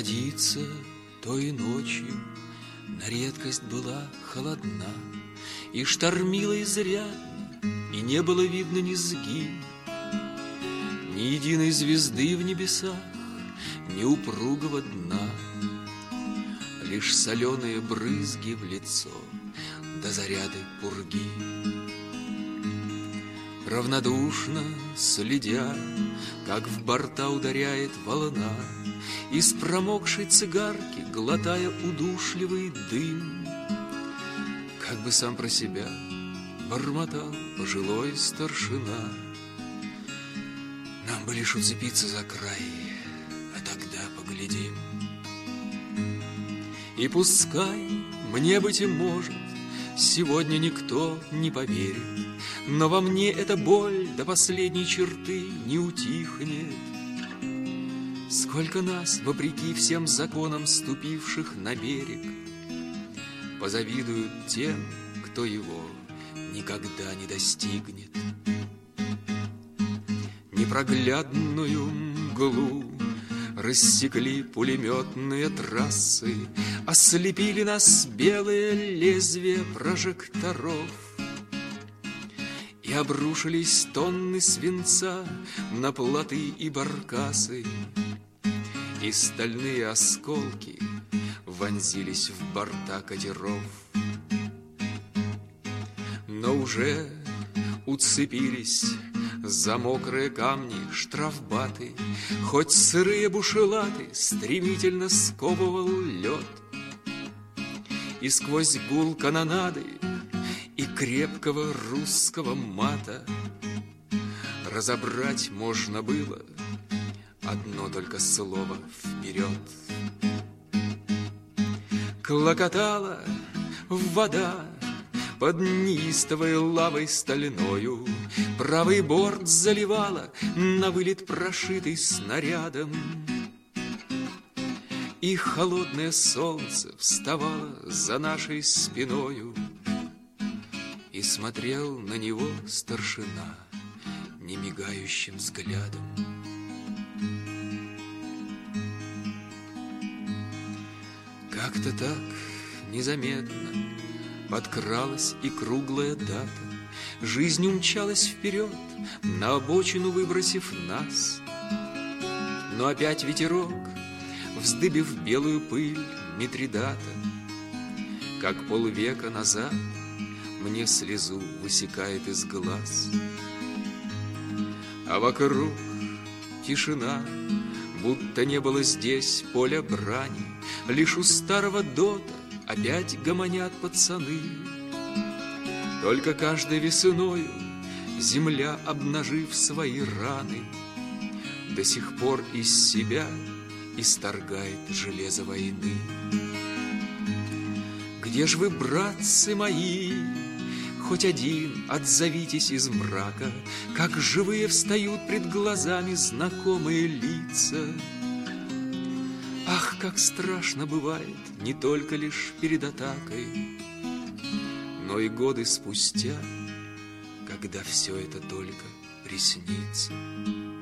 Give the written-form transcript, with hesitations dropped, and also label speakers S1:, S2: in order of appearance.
S1: Водица той ночью на редкость была холодна, и штормило изрядно, и не было видно низги, ни единой звезды в небесах, ни упругого дна, лишь соленые брызги в лицо да заряды пурги. Равнодушно следя, как в борта ударяет волна, из промокшей цигарки глотая удушливый дым, как бы сам про себя бормотал пожилой старшина: нам бы лишь уцепиться за край, а тогда поглядим. И пускай мне, быть может, сегодня никто не поверит, но во мне эта боль до последней черты не утихнет. Сколько нас, вопреки всем законам ступивших на берег, позавидуют тем, кто его никогда не достигнет. Непроглядную мглу рассекли пулеметные трассы, ослепили нас белые лезвия прожекторов, и обрушились тонны свинца на плоты и баркасы, и стальные осколки вонзились в борта катеров. Но уже уцепились за мокрые камни штрафбаты, хоть сырые бушелаты стремительно сковывал лед, и сквозь гул канонады и крепкого русского мата разобрать можно было одно только слово «вперед». Клокотала вода под неистовой лавой стальною, правый борт заливала на вылет прошитый снарядом, и холодное солнце вставало за нашей спиною, и смотрел на него старшина немигающим взглядом. Как-то так незаметно подкралась и круглая дата, жизнь умчалась вперед, на обочину выбросив нас. Но опять ветерок, вздыбив белую пыль Митридата, как полвека назад, мне слезу высекает из глаз. А вокруг тишина, будто не было здесь поля брани, лишь у старого дота опять гомонят пацаны. Только каждой весною земля, обнажив свои раны, до сих пор из себя исторгает железо войны. Где ж вы, братцы мои, хоть один отзовитесь из мрака, как живые встают пред глазами знакомые лица. Ах, как страшно бывает не только лишь перед атакой, но и годы спустя, когда все это только приснится.